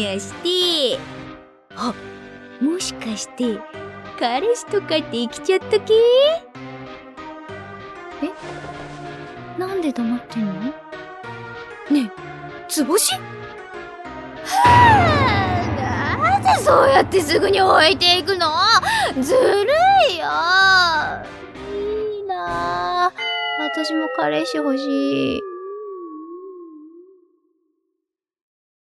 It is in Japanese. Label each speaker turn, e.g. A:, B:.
A: ャしてあ、もしかして彼氏とかできちゃった系？なんで黙ってんの？ねえ、つぼし？なんでそうやってすぐに置いていくの？ずるいよ。いいなぁ。私も彼氏欲しい。